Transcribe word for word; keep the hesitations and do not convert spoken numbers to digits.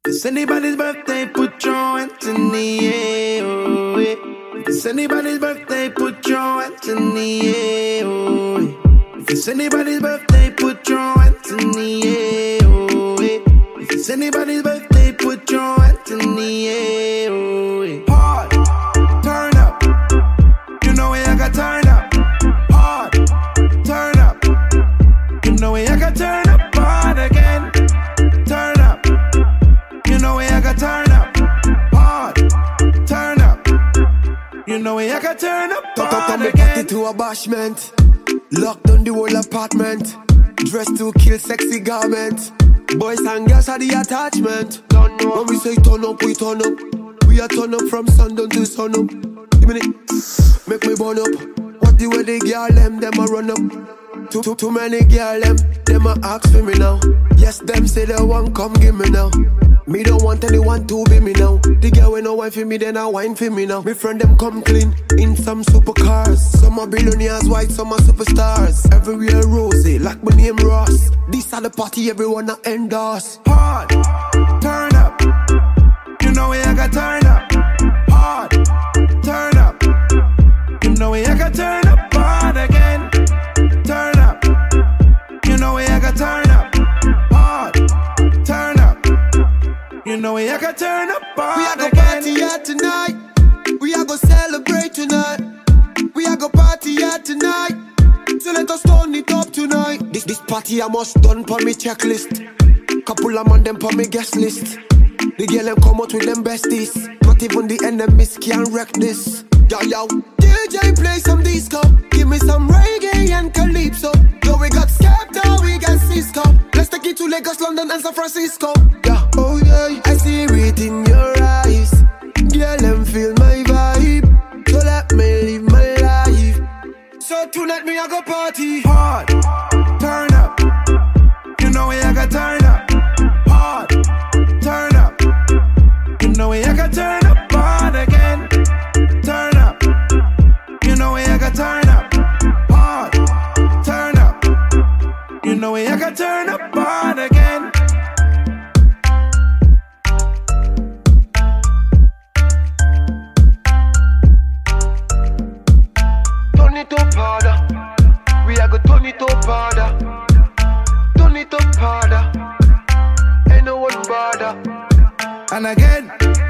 it's anybody's birthday, put your hands in the air. Oh, yeah. If it's anybody's birthday, put your hands in the air. Oh, yeah. If it's anybody's birthday, put your hands in the air. Oh, yeah. If it's anybody's birthday, put your hands in the air. Oh, yeah. Hard, turn up. You know we I got turn up. Hard, turn up. You know we I got turn up hard again. Turn up. You know we I got turn up. Hard, turn up. You know we I got turn up hard again. Party to a bashment. Lock down the whole apartment. Dress to kill sexy garment. Boys and girls are the attachment. When we say turn up, we turn up. We are turn up from sundown to sun up. Give me it, make me burn up. What the way the girl them, them a run up. Too, too, too many girl them, them a ask for me now. Yes, them say they want come give me now. Me don't want anyone to be me now. The girl when no wine for me, then I wine for me now. Me friend them come clean in some supercars. Some are billionaires, white, some are superstars. Everywhere rosy, like my name Ross. This are the party everyone a endorse. Hard, turn up. You know we I got turn up. Hard, turn up. You know we I got turn up hard again. Turn up. You know we I got turn up. Hard, turn up. You know we I got turn up hard We a go again. party here tonight. We a go celebrate tonight. We a go party here tonight. So let us turn it up tonight. This this party I must done for me checklist. Couple of man them for me guest list. The girl them come out with them besties. Not even the enemies can wreck this. Yo yo, D J play some disco. Give me some reggae and calypso. Yo we got Skepta, we got Cisco. Let's take it to Lagos, London and San Francisco. Yeah, oh yeah, I see it in your eyes. Girl them feel my vibe. So let me live my life. So tonight me I go party. Hard, turn up. You know we I got turn up. Hard, turn up. You know we I got turn up hard again. Turn up. You know we I got turn up. Hard, turn up. You know we I got turn up hard again. Turn it up harder. We are go turn it up harder. Turn it up harder. Ain't no one bother. And again.